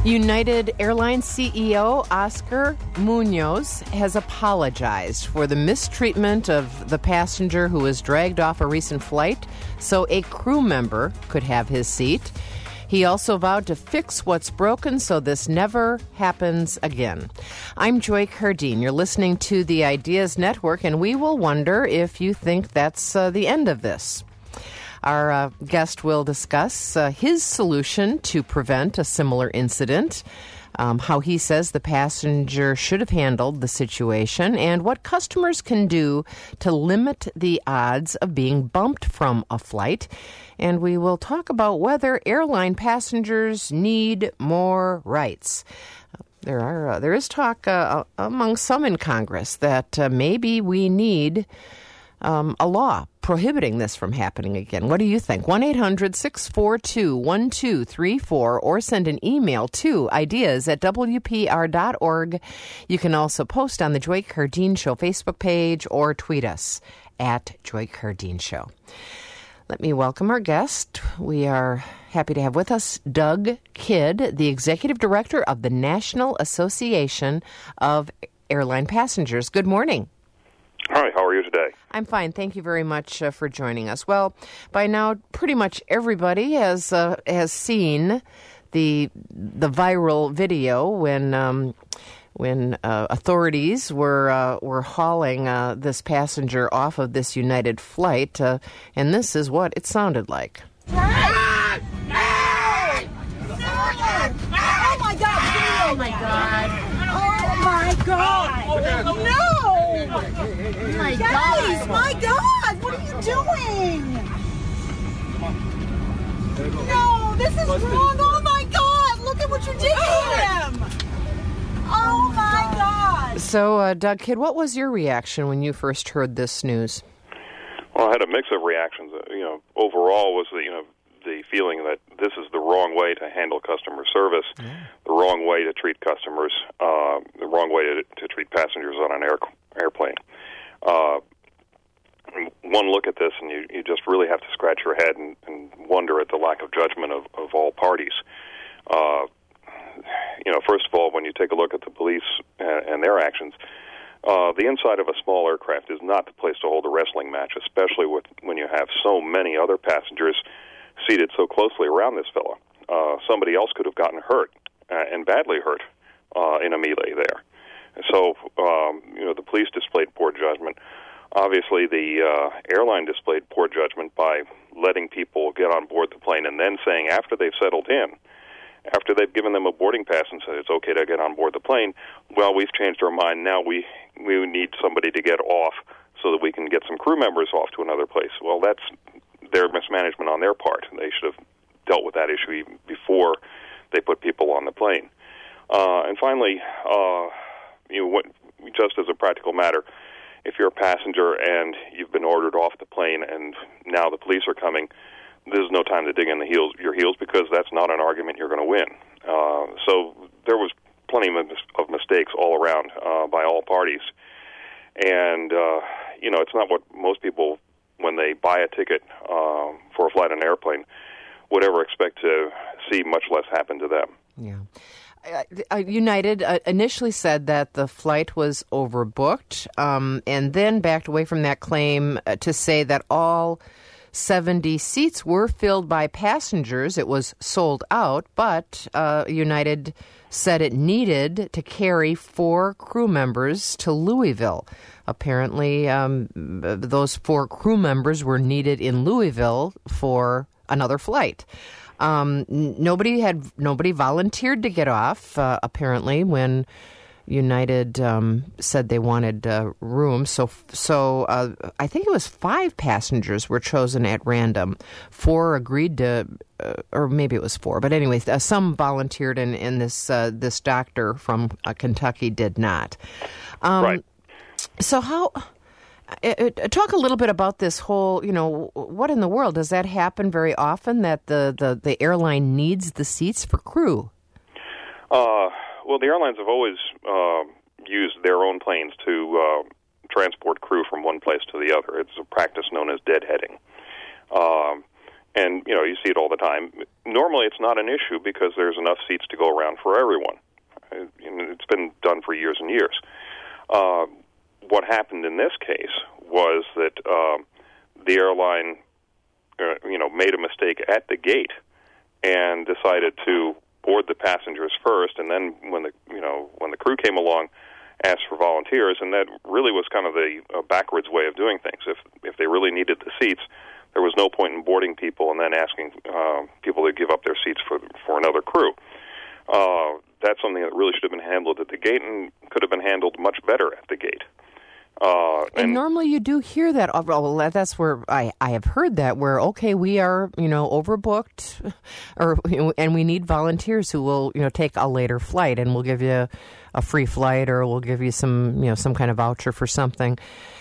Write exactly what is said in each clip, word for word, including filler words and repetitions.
United Airlines C E O Oscar Munoz has apologized for the mistreatment of the passenger who was dragged off a recent flight so a crew member could have his seat. He also vowed to fix what's broken so this never happens again. I'm Joy Cardine. You're listening to the Ideas Network, and we will wonder if you think that's uh, the end of this. Our uh, guest will discuss uh, his solution to prevent a similar incident, um, how he says the passenger should have handled the situation, and what customers can do to limit the odds of being bumped from a flight. And we will talk about whether airline passengers need more rights. There are uh, there is talk uh, among some in Congress that uh, maybe we need Um, a law prohibiting this from happening again. What do you think? one eight hundred six four two one two three four or send an email to ideas at w p r dot org. You can also post on the Joy Cardine Show Facebook page or tweet us at Joy Cardine Show. Let me welcome our guest. We are happy to have with us Doug Kidd, the Executive Director of the National Association of Airline Passengers. Good morning. Hi, how are you today? I'm fine. Thank you very much uh, for joining us. Well, by now, pretty much everybody has uh, has seen the the viral video when um, when uh, authorities were uh, were hauling uh, this passenger off of this United flight, uh, and this is what it sounded like. Oh my God! Oh my God! Oh my God! No! My Guys, my God! What are you doing? No, this is wrong! Oh my God! Look at what you did to him! Oh my God! So, uh, Doug Kidd, what was your reaction when you first heard this news? Well, I had a mix of reactions. Uh, you know, overall was the, you know, the feeling that this is the wrong way to handle customer service, yeah. the wrong way to treat customers, uh, the wrong way to, to treat passengers on an air, airplane. Uh, one look at this, and you, you just really have to scratch your head and, and wonder at the lack of judgment of, of all parties. Uh, you know, first of all, when you take a look at the police and, and their actions, uh, the inside of a small aircraft is not the place to hold a wrestling match, especially with when you have so many other passengers seated so closely around this fellow. Uh, somebody else could have gotten hurt, uh, and badly hurt, uh, in a melee there. So, um, you know, the police displayed poor judgment. Obviously, the uh, airline displayed poor judgment by letting people get on board the plane and then saying after they've settled in, after they've given them a boarding pass and said it's okay to get on board the plane, well, we've changed our mind. Now we, we need somebody to get off so that we can get some crew members off to another place. Well, that's their mismanagement on their part. They should have dealt with that issue even before they put people on the plane. Uh, and finally, uh, you know, what, just as a practical matter, if you're a passenger and you've been ordered off the plane and now the police are coming, there's no time to dig in the heels, your heels because that's not an argument you're going to win. Uh, so there was plenty of, mis- of mistakes all around uh, by all parties. And, uh, you know, it's not what most people, when they buy a ticket uh, for a flight on an airplane, would ever expect to see, much less happen to them. Yeah. Uh, United uh, initially said that the flight was overbooked um, and then backed away from that claim uh, to say that all seventy seats were filled by passengers. It was sold out, but uh, United said it needed to carry four crew members to Louisville. Apparently, um, those four crew members were needed in Louisville for another flight. Um, nobody had nobody volunteered to get off, uh, apparently, when United um, said they wanted uh, room. So, so uh, I think it was five passengers were chosen at random. Four agreed to, uh, or maybe it was four. But anyway, uh, some volunteered, and, and this uh, this doctor from uh, Kentucky did not. Um, right. So how... Uh, talk a little bit about this whole, you know, what in the world? Does that happen very often, that the, the, the airline needs the seats for crew? Uh, well, the airlines have always uh, used their own planes to uh, transport crew from one place to the other. It's a practice known as deadheading. Um, And, you know, you see it all the time. Normally it's not an issue because there's enough seats to go around for everyone. It's been done for years and years. Uh, what happened in this case was that um, the airline, uh, you know, made a mistake at the gate and decided to board the passengers first, and then when the, you know, when the crew came along, asked for volunteers, and that really was kind of a, a backwards way of doing things. If if they really needed the seats, there was no point in boarding people and then asking uh, people to give up their seats for for another crew. Uh, that's something that really should have been handled at the gate and could have been handled much better at the gate. Uh, and, and normally you do hear that. Oh, well, that's where I, I have heard that, where, okay, we are, you know, overbooked, or you know, and we need volunteers who will, you know, take a later flight, and we'll give you a free flight, or we'll give you some, you know, some kind of voucher for something.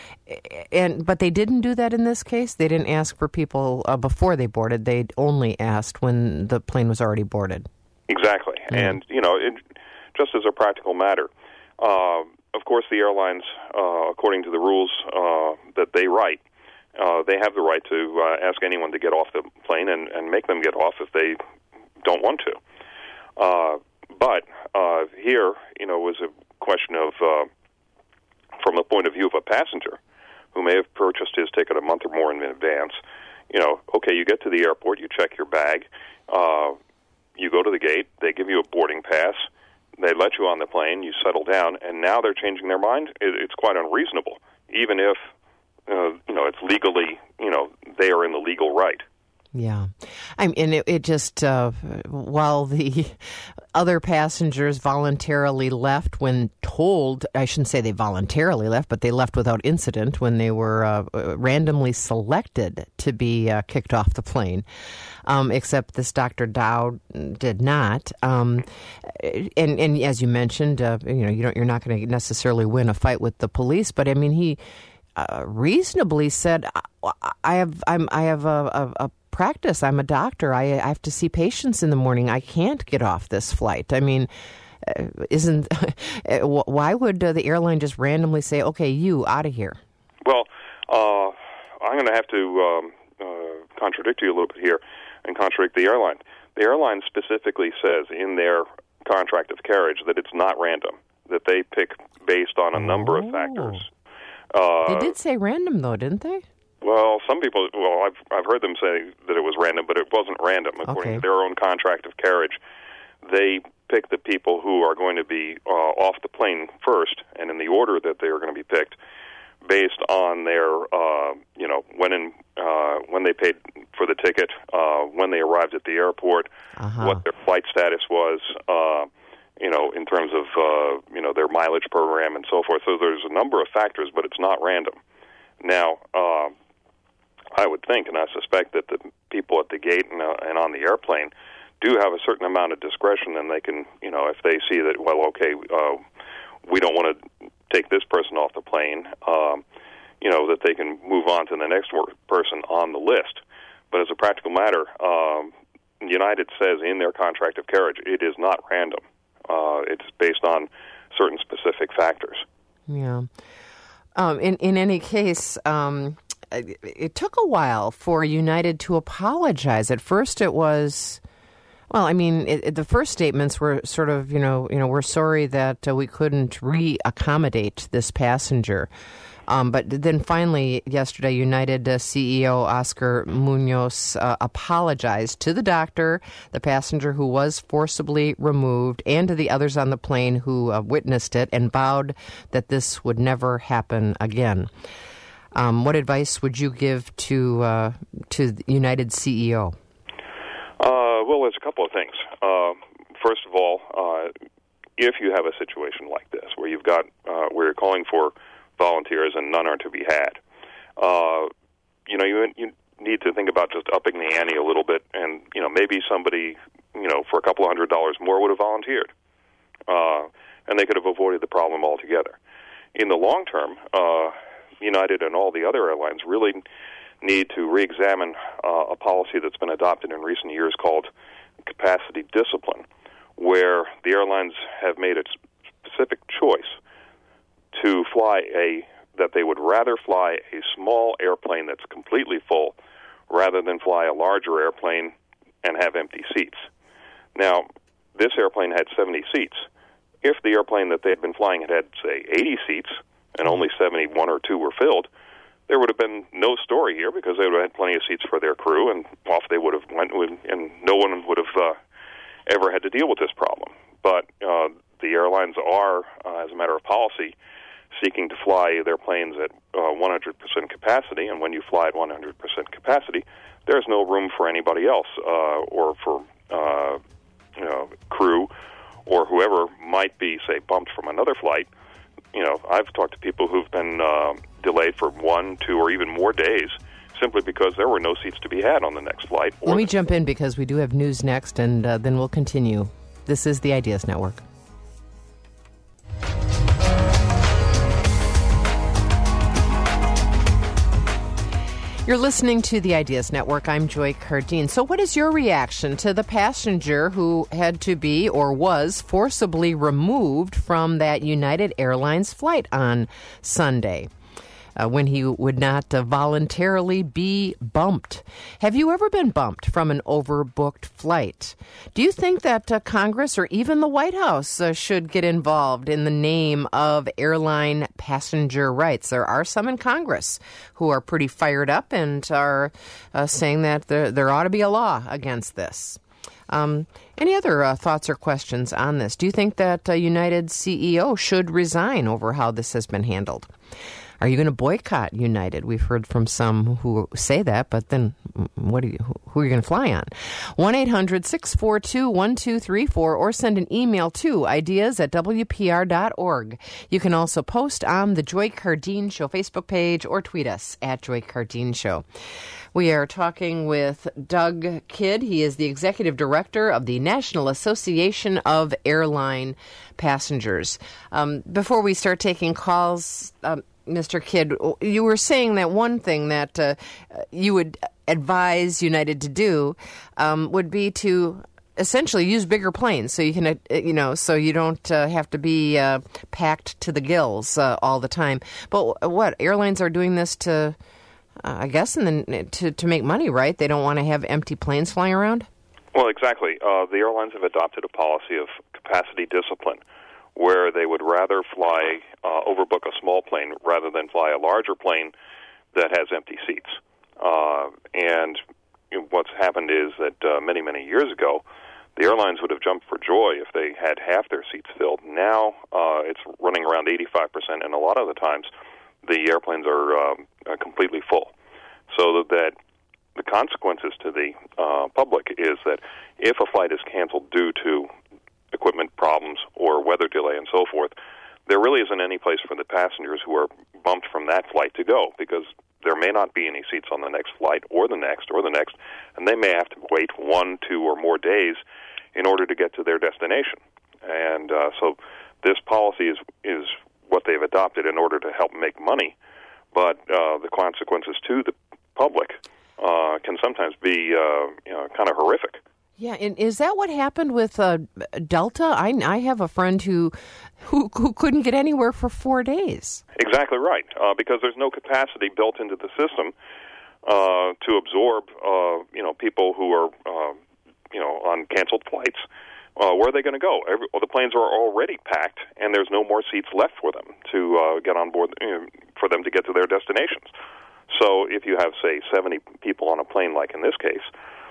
And but they didn't do that in this case. They didn't ask for people uh, before they boarded. They only asked when the plane was already boarded. Exactly. Mm-hmm. And, you know, it, just as a practical matter, uh, of course, the airlines, uh, according to the rules uh, that they write, uh, they have the right to uh, ask anyone to get off the plane and, and make them get off if they don't want to. Uh, but uh, here, you know, was a question of, uh, from the point of view of a passenger who may have purchased his ticket a month or more in advance. You know, okay, you get to the airport, you check your bag, uh, you go to the gate, they give you a boarding pass, they let you on the plane, you settle down, and now they're changing their mind. It, it's quite unreasonable, even if, uh, you know, it's legally, you know, they are in the legal right. Yeah. I mean, it, it just, uh, while the other passengers voluntarily left when told, I shouldn't say they voluntarily left, but they left without incident when they were uh, randomly selected to be uh, kicked off the plane, um, except this Doctor Dowd did not. Um, and, and as you mentioned, uh, you know, you don't, you're not going to necessarily win a fight with the police, but I mean, he uh, reasonably said, I have, I'm, I have a, a, a practice. I'm a doctor. I, I have to see patients in the morning. I can't get off this flight. I mean, uh, isn't why would uh, the airline just randomly say, "Okay, you out of here"? Well, uh, I'm going to have to um, uh, contradict you a little bit here and contradict the airline. The airline specifically says in their contract of carriage that it's not random, that they pick based on a number oh. of factors. Uh, they did say random, though, didn't they? Well, some people, well, I've I've heard them say that it was random, but it wasn't random. According okay. to their own contract of carriage, they pick the people who are going to be uh, off the plane first, and in the order that they are going to be picked, based on their, uh, you know, when in, uh, when they paid for the ticket, uh, when they arrived at the airport, uh-huh. what their flight status was, uh, you know, in terms of, uh, you know, their mileage program and so forth. So there's a number of factors, but it's not random. Now, uh, I would think, and I suspect that the people at the gate and, uh, and on the airplane do have a certain amount of discretion, and they can, you know, if they see that, well, okay, uh, we don't want to take this person off the plane, um, you know, that they can move on to the next person on the list. But as a practical matter, um, United says in their contract of carriage, it is not random. Uh, it's based on certain specific factors. Yeah. Um, in, in any case, um, it took a while for United to apologize. At first it was, well, I mean, it, it, the first statements were sort of, you know, you know, we're sorry that uh, we couldn't re-accommodate this passenger. Um, but then finally, yesterday, United uh, C E O Oscar Munoz uh, apologized to the doctor, the passenger who was forcibly removed, and to the others on the plane who uh, witnessed it, and vowed that this would never happen again. Um, what advice would you give to uh, to the United C E O? Uh, well, there's a couple of things. Uh, first of all, uh, if you have a situation like this where you've got uh, where you're calling for volunteers and none are to be had, uh, you know, you you need to think about just upping the ante a little bit, and you know, maybe somebody, you know, for a couple of hundred dollars more would have volunteered, uh, and they could have avoided the problem altogether. In the long term, uh, United and all the other airlines really need to re-examine uh, a policy that's been adopted in recent years called capacity discipline, where the airlines have made a specific choice to fly a, that they would rather fly a small airplane that's completely full rather than fly a larger airplane and have empty seats. Now, this airplane had seventy seats. If the airplane that they had been flying had had, say, eighty seats and only seventy-one or two were filled, there would have been no story here because they would have had plenty of seats for their crew, and off they would have went, and no one would have uh, ever had to deal with this problem. But uh, the airlines are, uh, as a matter of policy, seeking to fly their planes at uh, one hundred percent capacity, and when you fly at one hundred percent capacity, there's no room for anybody else uh, or for uh, you know, crew or whoever might be, say, bumped from another flight. You know, I've talked to people who've been uh, delayed for one, two, or even more days simply because there were no seats to be had on the next flight. Let me jump in because we do have news next, and uh, then we'll continue. This is the Ideas Network. You're listening to the Ideas Network. I'm Joy Cardine. So what is your reaction to the passenger who had to be or was forcibly removed from that United Airlines flight on Sunday? Uh, when he would not uh, voluntarily be bumped. Have you ever been bumped from an overbooked flight? Do you think that uh, Congress or even the White House uh, should get involved in the name of airline passenger rights? There are some in Congress who are pretty fired up and are uh, saying that there, there ought to be a law against this. Um, any other uh, thoughts or questions on this? Do you think that uh, United C E O should resign over how this has been handled? Are you going to boycott United? We've heard from some who say that, but then what are you, who are you going to fly on? one eight hundred six four two one two three four or send an email to ideas at w p r dot org. You can also post on the Joy Cardine Show Facebook page or tweet us at Joy Cardine Show. We are talking with Doug Kidd. He is the executive director of the National Association of Airline Passengers. Um, before we start taking calls, um, Mister Kidd, you were saying that one thing that uh, you would advise United to do um, would be to essentially use bigger planes so you can, uh, you know, so you don't uh, have to be uh, packed to the gills uh, all the time. But what, airlines are doing this to, uh, I guess, and then to, to make money, right? They don't want to have empty planes flying around? Well, exactly. Uh, the airlines have adopted a policy of capacity discipline, where they would rather fly, uh, overbook a small plane rather than fly a larger plane that has empty seats. Uh, and you know, what's happened is that uh, many, many years ago, the airlines would have jumped for joy if they had half their seats filled. Now uh, it's running around eighty-five percent, and a lot of the times the airplanes are, um, are completely full. So that the consequences to the uh, public is that if a flight is canceled due to equipment problems or weather delay and so forth, there really isn't any place for the passengers who are bumped from that flight to go, because there may not be any seats on the next flight or the next or the next, and they may have to wait one, two, or more days in order to get to their destination. And uh, so this policy is, is what they've adopted in order to help make money, but uh, the consequences to the public uh, can sometimes be uh, you know, kind of horrific. Yeah, and is that what happened with uh, Delta? I, I have a friend who, who who couldn't get anywhere for four days. Exactly right, uh, because there's no capacity built into the system uh, to absorb, uh, you know, people who are, uh, you know, on canceled flights. Uh, where are they going to go? Every, well, the planes are already packed, and there's no more seats left for them to uh, get on board, you know, for them to get to their destinations. So if you have, say, seventy people on a plane, like in this case,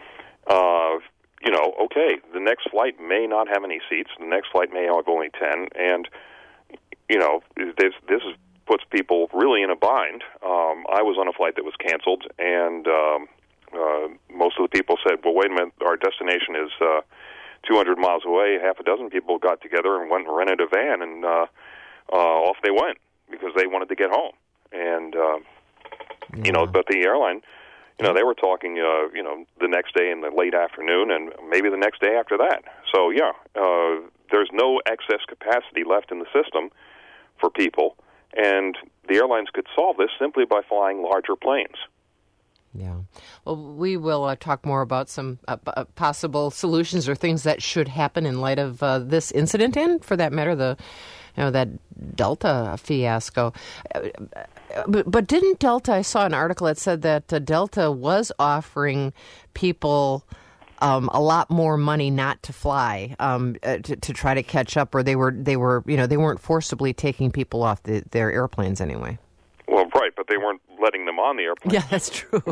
uh, you know, okay, the next flight may not have any seats. The next flight may have only ten, and you know, this this puts people really in a bind. Um, I was on a flight that was canceled, and um, uh, most of the people said, "Well, wait a minute, our destination is uh, two hundred miles away." Half a dozen people got together and went and rented a van, and uh, uh, off they went because they wanted to get home. And uh, yeah. you know, but the airline. You know, they were talking, uh, you know, the next day in the late afternoon and maybe the next day after that. So, yeah, uh, there's no excess capacity left in the system for people, and the airlines could solve this simply by flying larger planes. Yeah. Well, we will uh, talk more about some uh, p- possible solutions or things that should happen in light of uh, this incident and, for that matter, the you know, that Delta fiasco. But, but didn't Delta, I saw an article that said that uh, Delta was offering people um, a lot more money not to fly um, uh, to, to try to catch up, or they were, they were, you know, they weren't forcibly taking people off the, their airplanes anyway. Well, right, but they weren't letting them on the airplane. Yeah, that's true.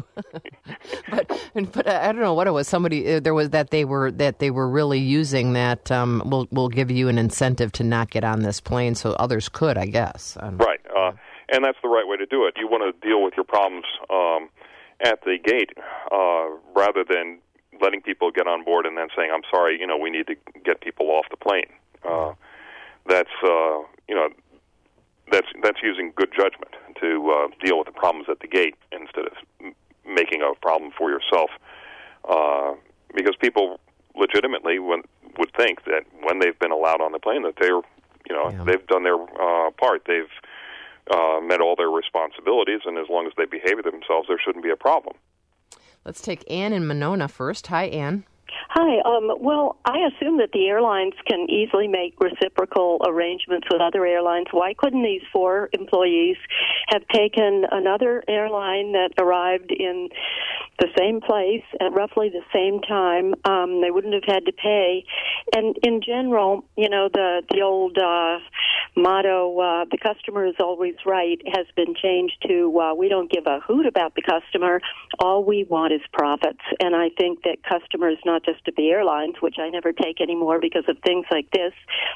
but but I don't know what it was. Somebody there was that they were that they were really using that. Um, we'll we'll give you an incentive to not get on this plane, so others could, I guess. I right, uh, and that's the right way to do it. You want to deal with your problems um, at the gate uh, rather than letting people get on board and then saying, "I'm sorry, you know, we need to get people off the plane." Uh, that's uh, you know. That's that's using good judgment to uh, deal with the problems at the gate instead of m- making a problem for yourself. Uh, because people legitimately when, would think that when they've been allowed on the plane that they're, you know, yeah. they've done their uh, part. They've uh, met all their responsibilities, and as long as they behave themselves, there shouldn't be a problem. Let's take Ann in Monona first. Hi, Ann. Hi. Um, well, I assume that the airlines can easily make reciprocal arrangements with other airlines. Why couldn't these four employees have taken another airline that arrived in the same place at roughly the same time? Um, they wouldn't have had to pay. And in general, you know, the, the old uh, motto, uh, the customer is always right, has been changed to uh, we don't give a hoot about the customer. All we want is profits. And I think that customers, not just to the airlines, which I never take anymore because of things like this,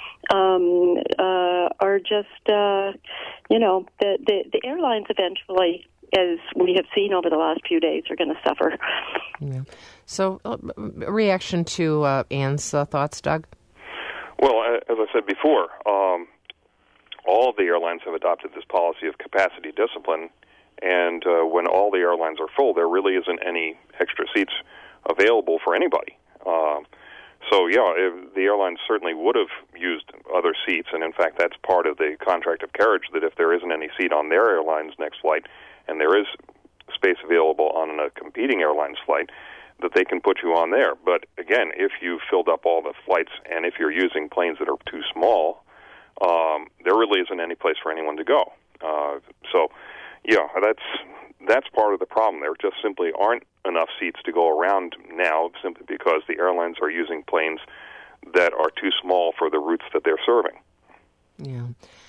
um, uh, are just, uh, you know, the, the, the airlines eventually, as we have seen over the last few days, are going to suffer. Yeah. So, uh, reaction to uh, Ann's uh, thoughts, Doug? Well, as I said before, um, all of the airlines have adopted this policy of capacity discipline, and uh, when all the airlines are full, there really isn't any extra seats available for anybody. Um, so, yeah, if the airlines certainly would have used other seats, and in fact, that's part of the contract of carriage, that if there isn't any seat on their airline's next flight, and there is space available on a competing airline's flight, that they can put you on there. But again, if you've filled up all the flights, and if you're using planes that are too small, um, there really isn't any place for anyone to go. Uh, so, yeah, that's that's part of the problem. There just simply aren't enough seats to go around now, simply because the airlines are using planes that are too small for the routes that they're serving. Yeah.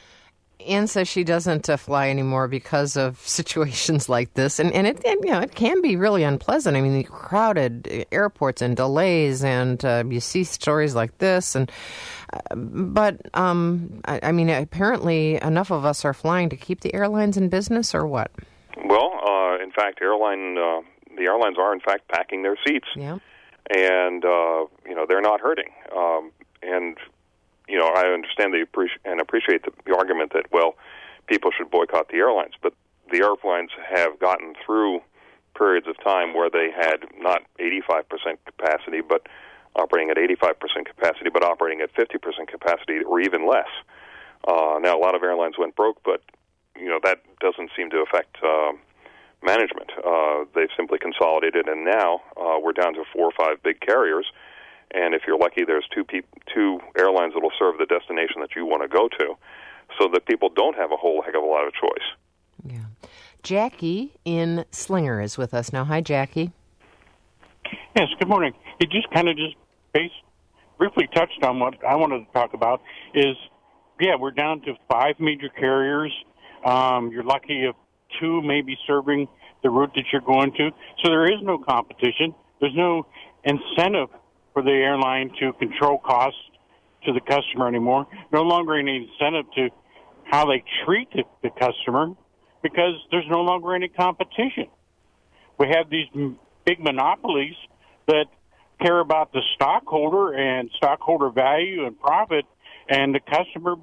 Ann says she doesn't uh, fly anymore because of situations like this, and and it and, you know it can be really unpleasant. I mean, the crowded airports and delays, and uh, you see stories like this, and uh, but um, I, I mean, apparently enough of us are flying to keep the airlines in business, or what? Well, uh, in fact, airline uh, the airlines are in fact packing their seats, yeah, and uh, you know they're not hurting, um, and. You know, I understand the appreci- and appreciate the, the argument that, well, people should boycott the airlines, but the airlines have gotten through periods of time where they had not eighty-five percent capacity, but operating at eighty-five percent capacity, but operating at fifty percent capacity or even less. Uh, now, a lot of airlines went broke, but, you know, that doesn't seem to affect uh, management. Uh, they've simply consolidated, and now uh, we're down to four or five big carriers. And if you're lucky, there's two peop- two airlines that will serve the destination that you want to go to, so that people don't have a whole heck of a lot of choice. Yeah. Jackie in Slinger is with us now. Hi, Jackie. Yes, good morning. It just kind of just based, briefly touched on what I wanted to talk about is, yeah, we're down to five major carriers. Um, you're lucky if two may be serving the route that you're going to. So there is no competition. There's no incentive for the airline to control costs to the customer anymore. No longer any incentive to how they treat the, the customer because there's no longer any competition. We have these m- big monopolies that care about the stockholder and stockholder value and profit, and the customer,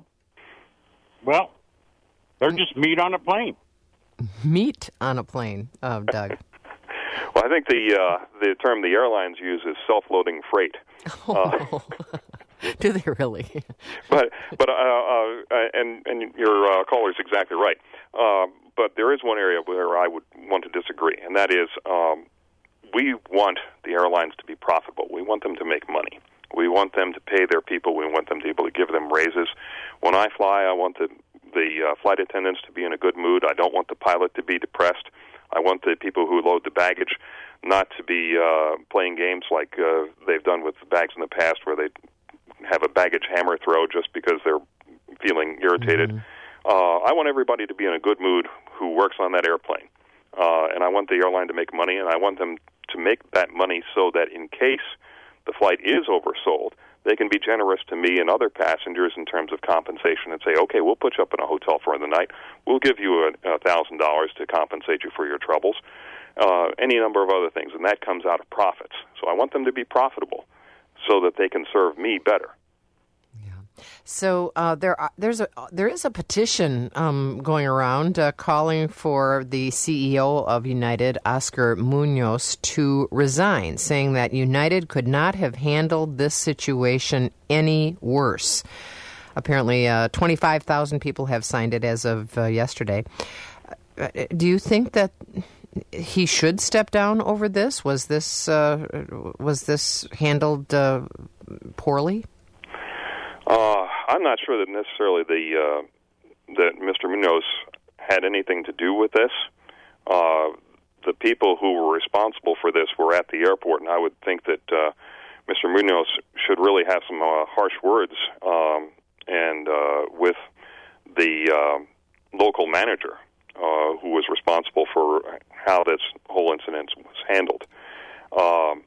well, they're just meat on a plane. Meat on a plane, oh, Doug. Well, I think the uh, the term the airlines use is self-loading freight. Oh. Uh, Do they really? but but uh, uh, and and your uh, caller is exactly right. Uh, but there is one area where I would want to disagree, and that is um, we want the airlines to be profitable. We want them to make money. We want them to pay their people. We want them to be able to give them raises. When I fly, I want the the uh, flight attendants to be in a good mood. I don't want the pilot to be depressed. I want the people who load the baggage not to be uh, playing games like uh, they've done with the bags in the past, where they have a baggage hammer throw just because they're feeling irritated. Mm-hmm. Uh, I want everybody to be in a good mood who works on that airplane. Uh, and I want the airline to make money, and I want them to make that money so that in case the flight is oversold, they can be generous to me and other passengers in terms of compensation and say, okay, we'll put you up in a hotel for the night. We'll give you a one thousand dollars to compensate you for your troubles, uh, any number of other things, and that comes out of profits. So I want them to be profitable so that they can serve me better. So uh, there, are, there's a there is a petition um, going around uh, calling for the C E O of United, Oscar Munoz, to resign, saying that United could not have handled this situation any worse. Apparently, uh, twenty-five thousand people have signed it as of uh, yesterday. Uh, do you think that he should step down over this? Was this uh, was this handled uh, poorly? Uh, I'm not sure that necessarily the uh, that Mister Munoz had anything to do with this. Uh, the people who were responsible for this were at the airport, and I would think that uh, Mister Munoz should really have some uh, harsh words um, and uh, with the uh, local manager uh, who was responsible for how this whole incident was handled. Um,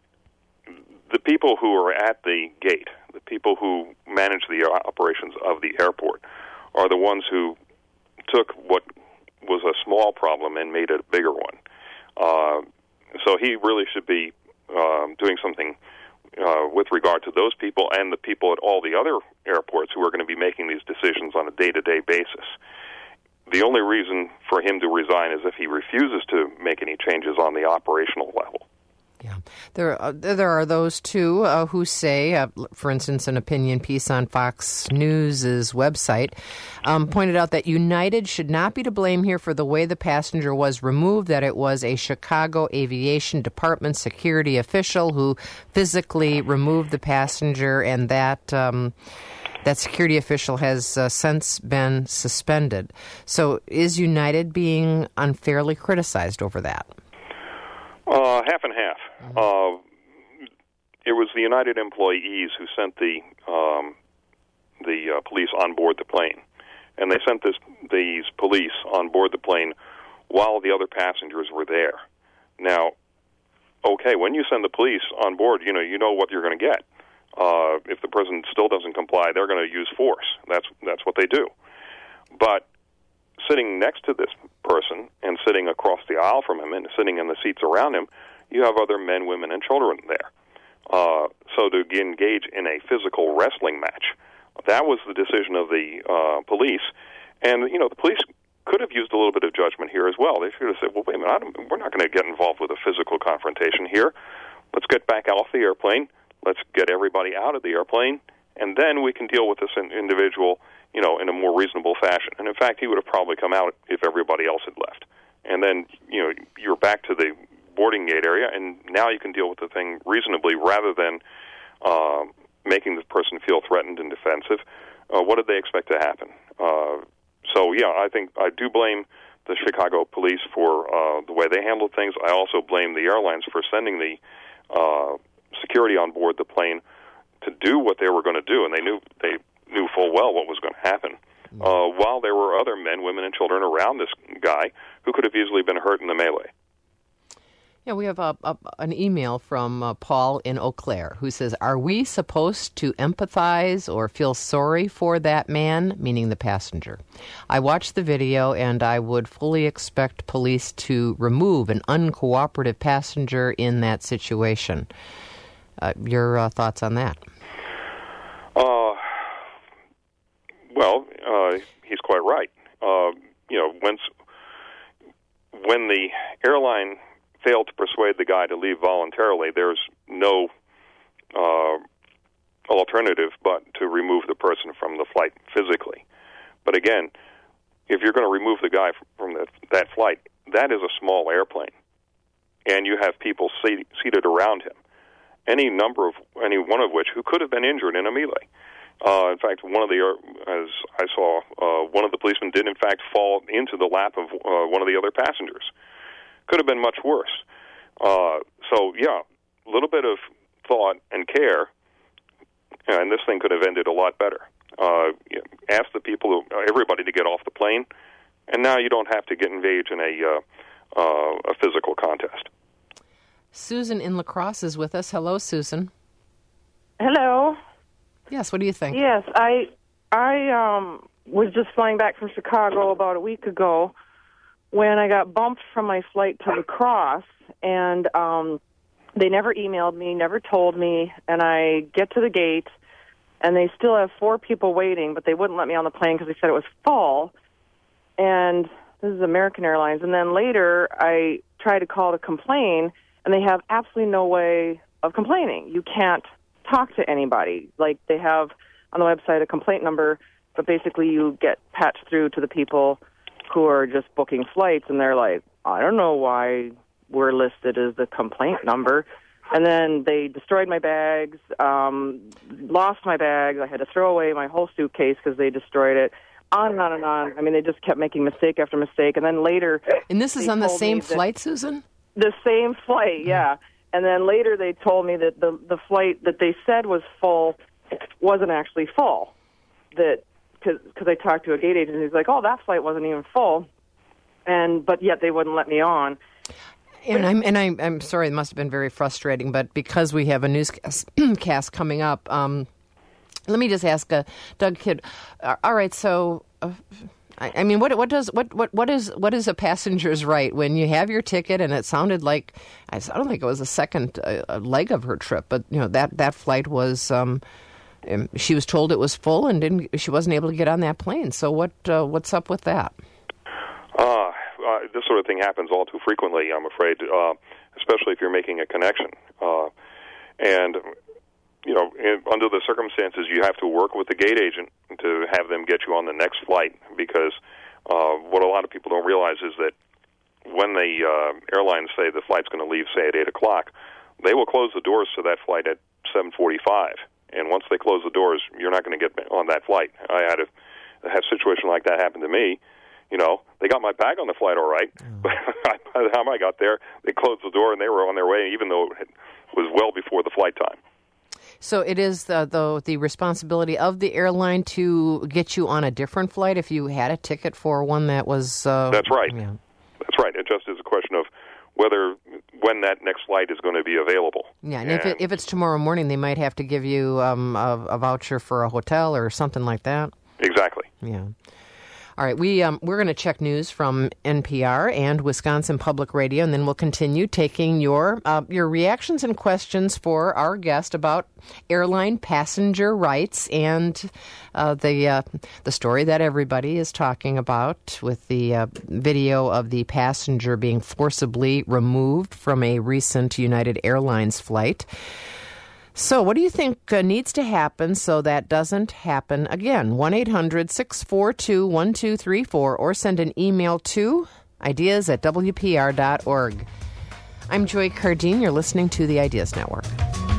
the people who are at the gate, the people who manage the operations of the airport, are the ones who took what was a small problem and made it a bigger one. Uh, so he really should be um, doing something uh, with regard to those people and the people at all the other airports who are going to be making these decisions on a day-to-day basis. The only reason for him to resign is if he refuses to make any changes on the operational level. Yeah, there uh, there are those too uh, who say, uh, for instance, an opinion piece on Fox News' website um, pointed out that United should not be to blame here for the way the passenger was removed, that it was a Chicago Aviation Department security official who physically removed the passenger, and that um, that security official has uh, since been suspended. So is United being unfairly criticized over that? Uh, half and half. Uh, it was the United employees who sent the um, the uh, police on board the plane, and they sent this these police on board the plane while the other passengers were there. Now, okay, when you send the police on board, you know you know what you're going to get. Uh, if the person still doesn't comply, they're going to use force. That's that's what they do. But sitting next to this person and sitting across the aisle from him and sitting in the seats around him, you have other men, women, and children there. Uh, so to engage in a physical wrestling match, that was the decision of the uh, police. And, you know, the police could have used a little bit of judgment here as well. They should have said, well, wait a minute, I don't, we're not going to get involved with a physical confrontation here. Let's get back off the airplane. Let's get everybody out of the airplane, and then we can deal with this individual, you know, in a more reasonable fashion. And in fact, he would have probably come out if everybody else had left. And then, you know, you're back to the boarding gate area, and now you can deal with the thing reasonably rather than uh, making the person feel threatened and defensive. Uh, what did they expect to happen? Uh, so, yeah, I think I do blame the Chicago police for uh, the way they handled things. I also blame the airlines for sending the uh, security on board the plane to do what they were going to do, and they knew they knew full well what was going to happen. Uh, while there were other men, women, and children around this guy who could have easily been hurt in the melee. Yeah, we have a, a, an email from uh, Paul in Eau Claire who says, are we supposed to empathize or feel sorry for that man, meaning the passenger? I watched the video and I would fully expect police to remove an uncooperative passenger in that situation. Uh, your uh, thoughts on that? Uh, well, uh, he's quite right. Uh, you know, when, when the airline failed to persuade the guy to leave voluntarily, there's no uh, alternative but to remove the person from the flight physically. But again, if you're going to remove the guy from the, that flight, that is a small airplane, and you have people seat, seated around him. any number of any one of which who could have been injured in a melee. Uh, in fact, one of the, as I saw, uh, one of the policemen did in fact fall into the lap of uh, one of the other passengers. Could have been much worse. Uh, so, yeah, a little bit of thought and care, and this thing could have ended a lot better. Uh, you know, ask the people, everybody, to get off the plane, and now you don't have to get engaged in a uh, uh, a physical contest. Susan in La Crosse is with us. Hello, Susan. Hello. Yes, what do you think? Yes, I I um, was just flying back from Chicago about a week ago when I got bumped from my flight to La Crosse, and um, they never emailed me, never told me, and I get to the gate, and they still have four people waiting, but they wouldn't let me on the plane because they said it was full, and this is American Airlines. And then later, I tried to call to complain, and they have absolutely no way of complaining. You can't talk to anybody. Like, they have on the website a complaint number, but basically you get patched through to the people who are just booking flights, and they're like, I don't know why we're listed as the complaint number. And then they destroyed my bags, um, lost my bags. I had to throw away my whole suitcase because they destroyed it. On and on and on. I mean, they just kept making mistake after mistake. And then later... And this is on the same flight, Susan? The same flight, yeah. And then later they told me that the the flight that they said was full wasn't actually full. That because I talked to a gate agent, who's like, "Oh, that flight wasn't even full," and but yet they wouldn't let me on. And I'm and I'm, I'm sorry, it must have been very frustrating. But because we have a newscast cast coming up, um, let me just ask uh, Doug Kidd. Uh, all right, so. Uh, I mean, what what does what, what what is what is a passenger's right when you have your ticket? And it sounded like I don't think it was a second uh, leg of her trip, but you know that, that flight was. Um, she was told it was full, and didn't she wasn't able to get on that plane. So what uh, what's up with that? Uh, uh, this sort of thing happens all too frequently, I'm afraid, uh, especially if you're making a connection. Uh, and you know, in, under the circumstances, you have to work with the gate agent to have them get you on the next flight, because uh, what a lot of people don't realize is that when the uh, airlines say the flight's going to leave, say, at eight o'clock, they will close the doors to that flight at seven forty-five. And once they close the doors, you're not going to get on that flight. I had a, have a situation like that happen to me. You know, they got my bag on the flight all right, oh. but by the time I got there, they closed the door and they were on their way, even though it was well before the flight time. So it is, the, the the responsibility of the airline to get you on a different flight if you had a ticket for one that was... Uh, That's right. Yeah. That's right. It just is a question of whether, when that next flight is going to be available. Yeah, and, and if, it, if it's tomorrow morning, they might have to give you um, a, a voucher for a hotel or something like that. Exactly. Yeah. All right, we, um, we're going to check news from N P R and Wisconsin Public Radio, and then we'll continue taking your uh, your reactions and questions for our guest about airline passenger rights and uh, the uh, the story that everybody is talking about with the uh, video of the passenger being forcibly removed from a recent United Airlines flight. So what do you think uh, needs to happen so that doesn't happen again? one eight hundred six four two one two three four or send an email to ideas at w p r dot org. I'm Joy Cardine. You're listening to the Ideas Network.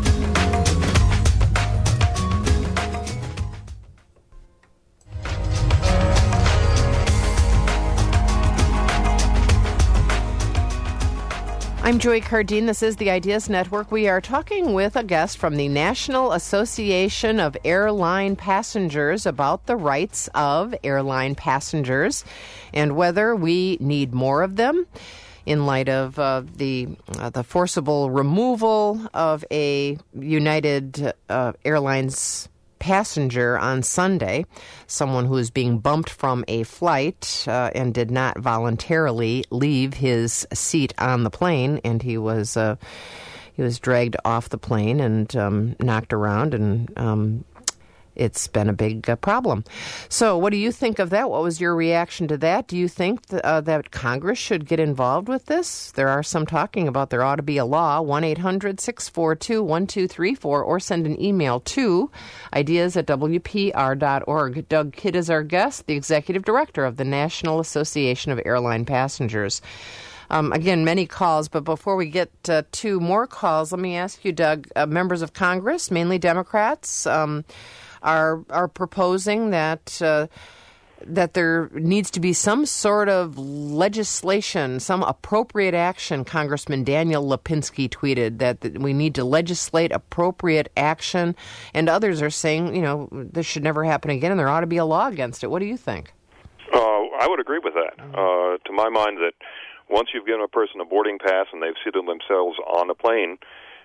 I'm Joy Cardine. This is the Ideas Network. We are talking with a guest from the National Association of Airline Passengers about the rights of airline passengers and whether we need more of them in light of uh, the uh, the forcible removal of a United uh, Airlines passenger on Sunday, someone who is being bumped from a flight uh, and did not voluntarily leave his seat on the plane, and he was uh, he was dragged off the plane and um, knocked around, and um, it's been a big uh, problem. So what do you think of that? What was your reaction to that? Do you think th- uh, that Congress should get involved with this? There are some talking about there ought to be a law, one eight hundred six four two one two three four, or send an email to ideas at w p r dot org. Doug Kidd is our guest, the executive director of the National Association of Airline Passengers. Um, again, many calls, but before we get uh, to more calls, let me ask you, Doug, uh, members of Congress, mainly Democrats, um, are are proposing that uh, that there needs to be some sort of legislation, some appropriate action. Congressman Daniel Lipinski tweeted that, that we need to legislate appropriate action, and others are saying, you know, this should never happen again, and there ought to be a law against it. What do you think? Uh, I would agree with that. Uh, to my mind, that once you've given a person a boarding pass and they've seated themselves on a plane,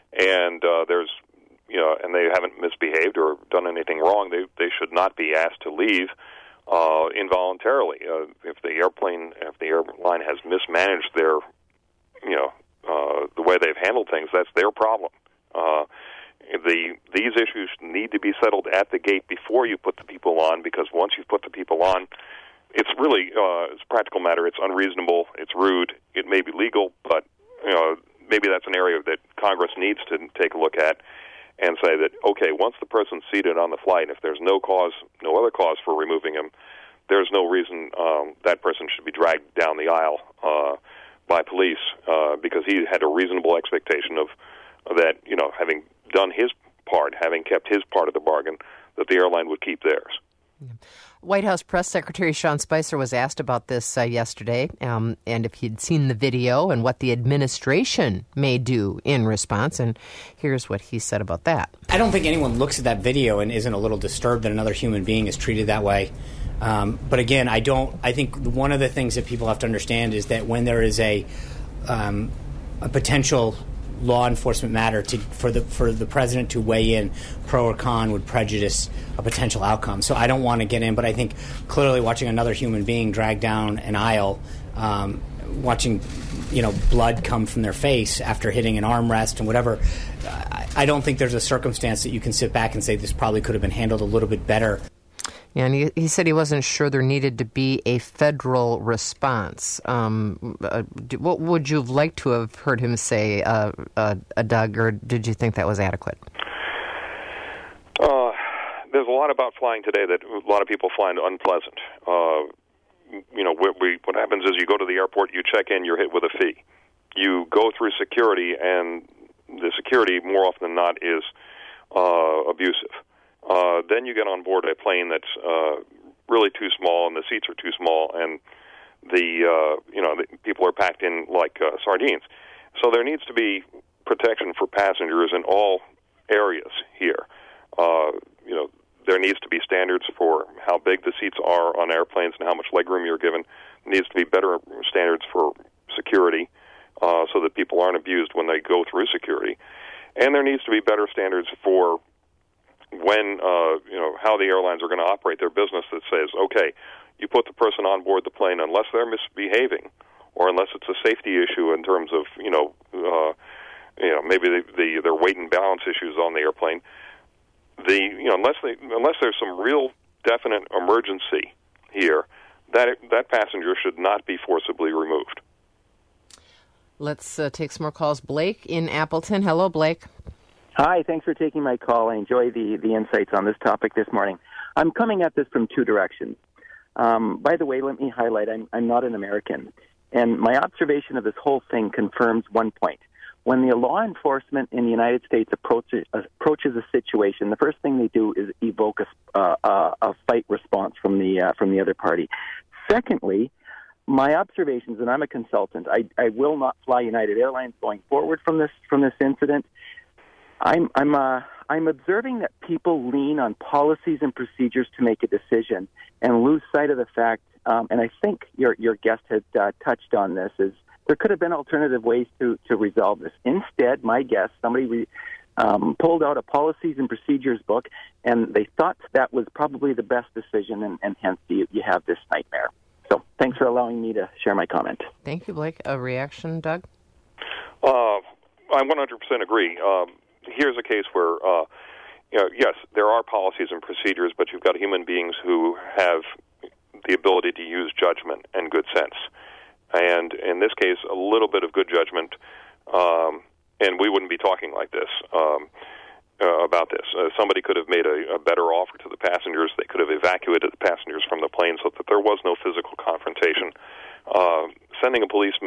and uh, there's, you know, and they haven't misbehaved or done anything wrong, they they should not be asked to leave uh, involuntarily. Uh, if the airplane, if the airline has mismanaged their, you know, uh, the way they've handled things, that's their problem. Uh, the these issues need to be settled at the gate before you put the people on, because once you've put the people on, it's really, uh, it's a practical matter. It's unreasonable. It's rude. It may be legal, but you know, maybe that's an area that Congress needs to take a look at and say that, okay, once the person's seated on the flight, if there's no cause, no other cause for removing him, there's no reason um, that person should be dragged down the aisle uh, by police uh, because he had a reasonable expectation of, of that, you know, having done his part, having kept his part of the bargain, that the airline would keep theirs. Yeah. White House Press Secretary Sean Spicer was asked about this uh, yesterday, um, and if he'd seen the video and what the administration may do in response. And here's what he said about that. I don't think anyone looks at that video and isn't a little disturbed that another human being is treated that way. Um, but again, I don't. I think one of the things that people have to understand is that when there is a um, a potential law enforcement matter to, for the for the president to weigh in pro or con would prejudice a potential outcome. So I don't want to get in, but I think clearly watching another human being drag down an aisle, um, watching you know blood come from their face after hitting an armrest and whatever, I, I don't think there's a circumstance that you can sit back and say this probably could have been handled a little bit better. Yeah, and he, he said he wasn't sure there needed to be a federal response. Um, uh, what would you have liked to have heard him say, uh, uh, uh, Doug, or did you think that was adequate? Uh, there's a lot about flying today that a lot of people find unpleasant. Uh, you know, we, we, what happens is you go to the airport, you check in, you're hit with a fee. You go through security, and the security, more often than not, is uh, abusive. Uh, then you get on board a plane that's uh, really too small, and the seats are too small, and the uh, you know the people are packed in like uh, sardines. So there needs to be protection for passengers in all areas here. Uh, you know, there needs to be standards for how big the seats are on airplanes and how much legroom you're given. There needs to be better standards for security uh, so that people aren't abused when they go through security, and there needs to be better standards for when, uh, you know, how the airlines are going to operate their business that says, okay, you put the person on board the plane unless they're misbehaving or unless it's a safety issue in terms of, you know, uh, you know, maybe the, the their weight and balance issues on the airplane. The, you know, unless they, unless there's some real definite emergency here, that that passenger should not be forcibly removed. Let's uh, take some more calls. Blake in Appleton. Hello, Blake. Hi, thanks for taking my call. I enjoy the, the insights on this topic this morning. I'm coming at this from two directions. Um, by the way, let me highlight, I'm, I'm not an American. And my observation of this whole thing confirms one point. When the law enforcement in the United States approaches, approaches a situation, the first thing they do is evoke a, uh, a, a fight response from the, uh, from the other party. Secondly, my observations, and I'm a consultant, I, I will not fly United Airlines going forward from this, from this incident. I'm I'm uh, I'm observing that people lean on policies and procedures to make a decision and lose sight of the fact, um, and I think your your guest had uh, touched on this, is there could have been alternative ways to, to resolve this. Instead, my guess, somebody re, um, pulled out a policies and procedures book, and they thought that was probably the best decision, and, and hence you, you have this nightmare. So thanks for allowing me to share my comment. Thank you, Blake. A reaction, Doug? Uh, I one hundred percent agree. Um, Here's a case where, uh, you know, yes, there are policies and procedures, but you've got human beings who have the ability to use judgment and good sense. And in this case, a little bit of good judgment, um, and we wouldn't be talking like this um, uh, about this. Uh, somebody could have made a, a better offer to the passengers. They could have evacuated the passengers from the plane so that there was no physical confrontation. Uh, sending a policeman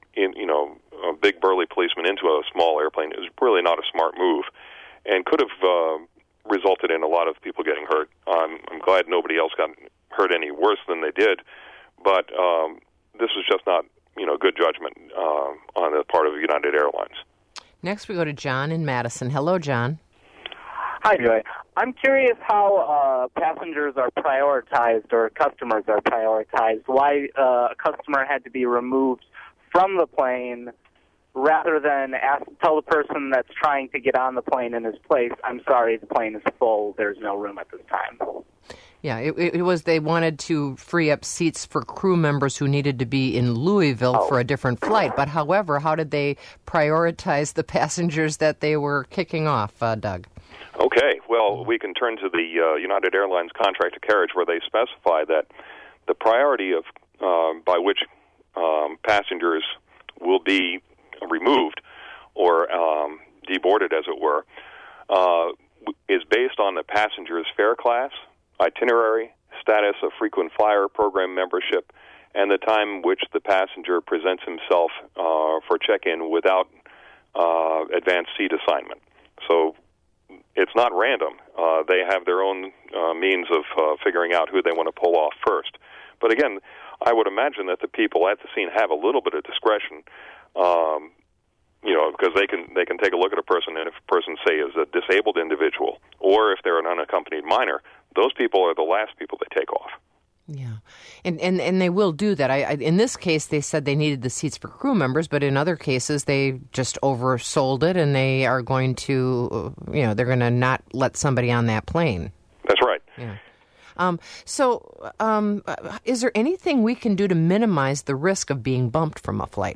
in, you know, a big burly policeman into a small airplane is really not a smart move, and could have uh, resulted in a lot of people getting hurt. Um, I'm glad nobody else got hurt any worse than they did, but um, this was just not, you know, good judgment uh, on the part of United Airlines. Next, we go to John in Madison. Hello, John. Hi, Joy. I'm curious how uh, passengers are prioritized or customers are prioritized. Why uh, a customer had to be removed from the plane rather than ask, tell the person that's trying to get on the plane in his place, I'm sorry, the plane is full, there's no room at this time. Yeah, it, it was they wanted to free up seats for crew members who needed to be in Louisville oh. for a different flight. But however, how did they prioritize the passengers that they were kicking off, uh, Doug? Okay, well, we can turn to the uh, United Airlines contract of carriage where they specify that the priority of uh, by which um, passengers will be removed or um, deboarded, as it were, uh, is based on the passenger's fare class, itinerary, status of frequent flyer program membership, and the time which the passenger presents himself uh, for check-in without uh, advanced seat assignment. So it's not random. Uh, they have their own uh, means of uh, figuring out who they want to pull off first. But again, I would imagine that the people at the scene have a little bit of discretion, um, you know, because they can they can take a look at a person, and if a person, say, is a disabled individual, or if they're an unaccompanied minor, those people are the last people they take off. Yeah, and and, and they will do that. I, I in this case, they said they needed the seats for crew members, but in other cases, they just oversold it, and they are going to, you know, they're going to not let somebody on that plane. That's right. Yeah. Um, so, um, is there anything we can do to minimize the risk of being bumped from a flight?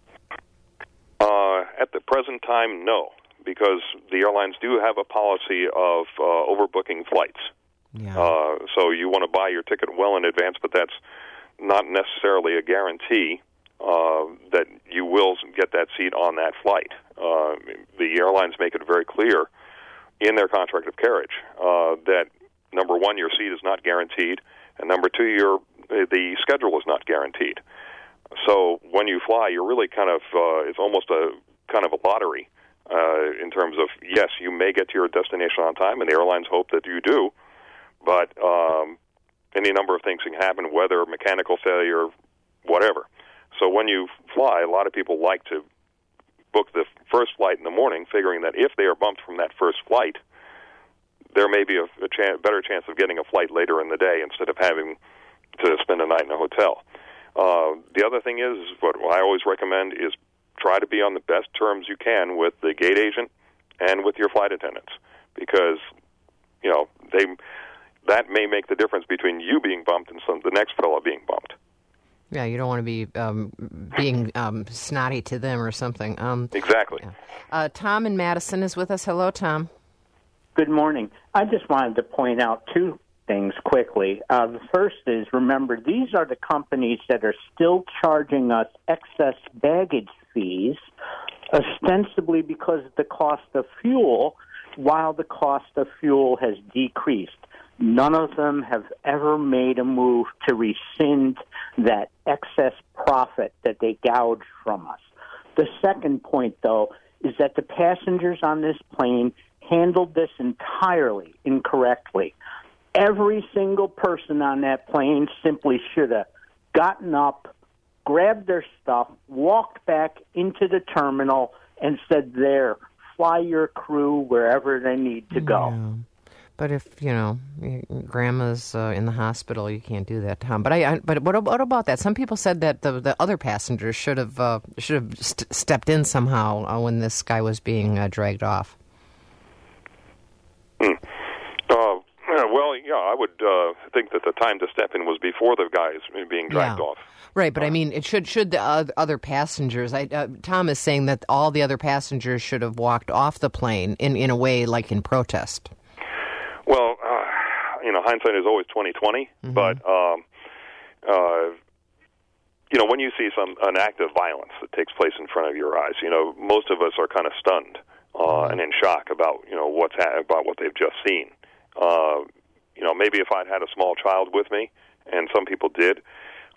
Uh, at the present time, no, because the airlines do have a policy of uh, overbooking flights. Yeah. Uh, so you want to buy your ticket well in advance, but that's not necessarily a guarantee uh, that you will get that seat on that flight. Uh, the airlines make it very clear in their contract of carriage uh, that, number one, your seat is not guaranteed, and number two, your the schedule is not guaranteed. So when you fly, you're really kind of, uh, it's almost a kind of a lottery uh, in terms of, yes, you may get to your destination on time, and the airlines hope that you do, but um, any number of things can happen, weather, mechanical failure, whatever. So when you fly, a lot of people like to book the first flight in the morning, figuring that if they are bumped from that first flight, there may be a, a chance, better chance of getting a flight later in the day instead of having to spend a night in a hotel. Uh, the other thing is, what I always recommend is try to be on the best terms you can with the gate agent and with your flight attendants, because, you know, they that may make the difference between you being bumped and some the next fellow being bumped. Yeah, you don't want to be um, being um, snotty to them or something. Um, exactly. Yeah. Uh, Tom in Madison is with us. Hello, Tom. Good morning. I just wanted to point out two things quickly. Uh, the first is, remember, these are the companies that are still charging us excess baggage fees, ostensibly because of the cost of fuel, while the cost of fuel has decreased. None of them have ever made a move to rescind that excess profit that they gouge from us. The second point, though, is that the passengers on this plane handled this entirely incorrectly. Every single person on that plane simply should have gotten up, grabbed their stuff, walked back into the terminal, and said, there, fly your crew wherever they need to go. Yeah. But if, you know, grandma's uh, in the hospital, you can't do that, Tom. But I, I but what, what about that? Some people said that the, the other passengers should have uh, should have st- stepped in somehow uh, when this guy was being uh, dragged off. Hmm. Uh, well, yeah, I would uh, think that the time to step in was before the guy is being dragged yeah. off. Right, but I mean, it should should the other passengers. I, uh, Tom is saying that all the other passengers should have walked off the plane in, in a way like in protest. Well, uh, you know, hindsight is always twenty twenty, mm-hmm. but um, uh, you know, when you see some an act of violence that takes place in front of your eyes, you know, most of us are kind of stunned uh, mm-hmm. and in shock about you know what's ha- about what they've just seen. Uh, you know, maybe if I'd had a small child with me, and some people did,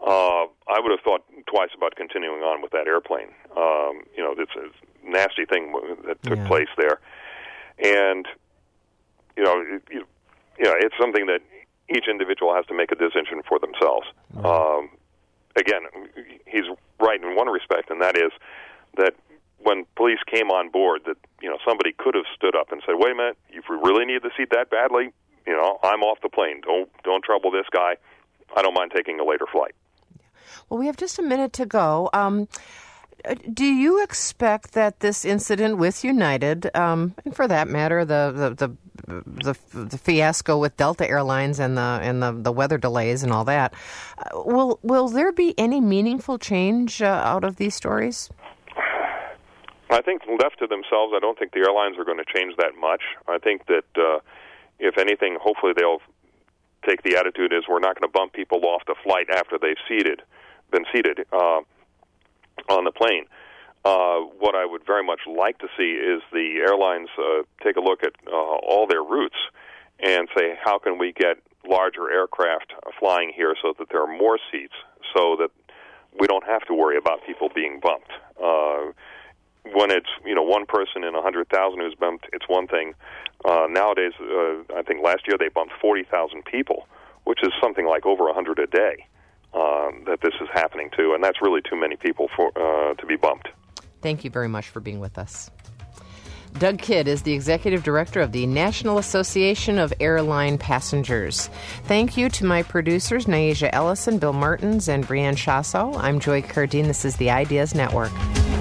uh, I would have thought twice about continuing on with that airplane. Um, you know, it's a nasty thing that took yeah. place there. And, you know, it, you know, it's something that each individual has to make a decision for themselves. Right. Um, again, he's right in one respect, and that is that when police came on board, that, you know, somebody could have stood up and said, wait a minute, if we really need the seat that badly, you know, I'm off the plane. Don't don't trouble this guy. I don't mind taking a later flight. Well, we have just a minute to go. Um, do you expect that this incident with United, um, and for that matter, the the, the the the fiasco with Delta Airlines and the and the, the weather delays and all that, uh, will will there be any meaningful change uh, out of these stories? I think left to themselves, I don't think the airlines are going to change that much. I think that, uh, if anything, hopefully they'll take the attitude is we're not going to bump people off the flight after they've seated, been seated uh, on the plane. Uh, what I would very much like to see is the airlines uh, take a look at uh, all their routes and say, how can we get larger aircraft flying here so that there are more seats, so that we don't have to worry about people being bumped. Uh, when it's, you know, one person in one hundred thousand who's bumped, it's one thing. Uh, nowadays, uh, I think last year they bumped forty thousand people, which is something like over one hundred a day um, that this is happening to, and that's really too many people for uh, to be bumped. Thank you very much for being with us. Doug Kidd is the Executive Director of the National Association of Airline Passengers. Thank you to my producers, Naisha Ellison, Bill Martins, and Brianne Chasso. I'm Joy Cardine. This is the Ideas Network.